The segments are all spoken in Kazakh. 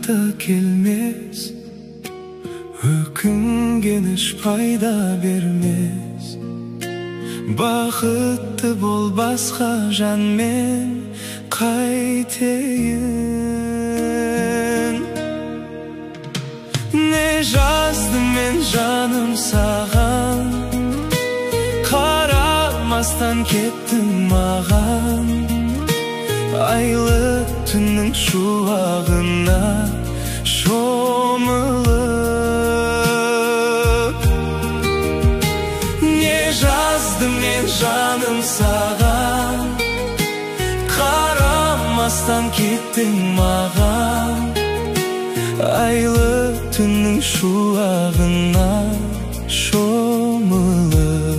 кайта келмес, өкінген іш пайда бермес. Бақытты бол басқа жанмен қайтейін. Не жаздым мен жаным саған, қарамастан кеттің маған. Айлы түннің шуағына шомылып. Не жаздым мен жаным саған, қарамастан кеттің маған. Айлы түннің шуағына шомылып.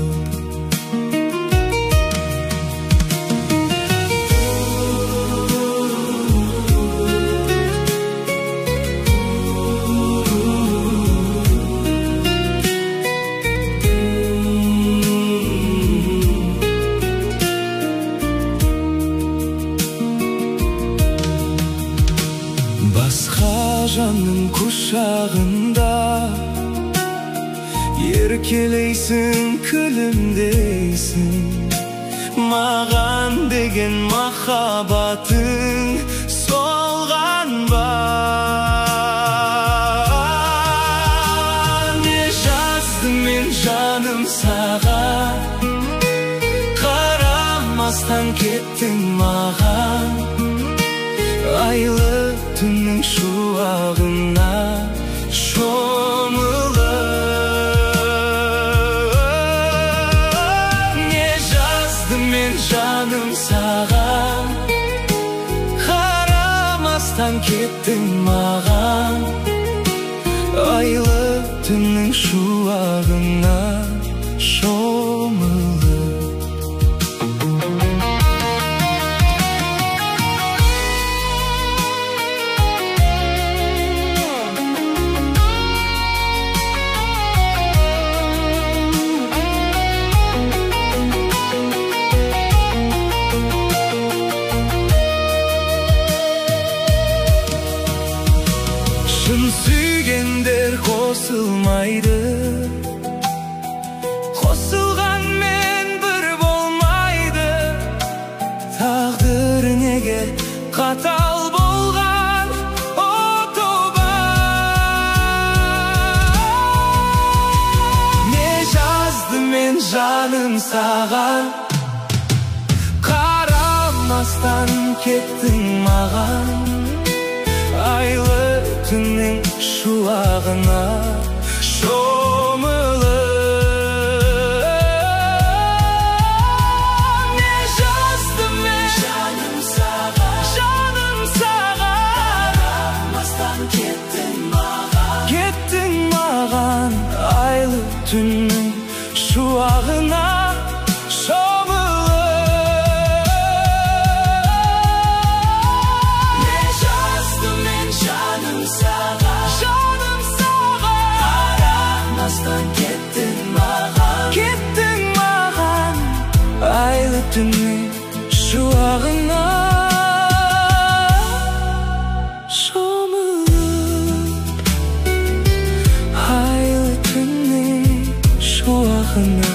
Басқа жанның құшағында еркелейсің, күлімдейсің. Маған деген махаббатың солған ба? Не жаздым мен жаным саған, қарамастан кеттің маған. Айлы түннің шуағына шомылып. Не жаздым мен жаным саған, қарамастан кеттің маған. Айлы түннің шуағына шомылып. Шын сүйгендер қосылмайды, қосылғанмен бір болмайды. Тағдыр неге қатал болған, о тоба. Не жаздым мен жаным саған, қарамастан кеттің маған. Айлы түннің шуағына шомылып. Не жаздым мен жаным саған, жаным саған. Қарамастан кеттің маған, кеттің маған. Айлы түннің шуағына кеттің маған. Айлы түннің шуағына шомылып. Айлы түннің шуағына